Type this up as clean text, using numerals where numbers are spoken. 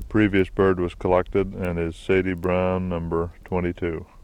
previous bird was collected and is Sadie Brown, number 22.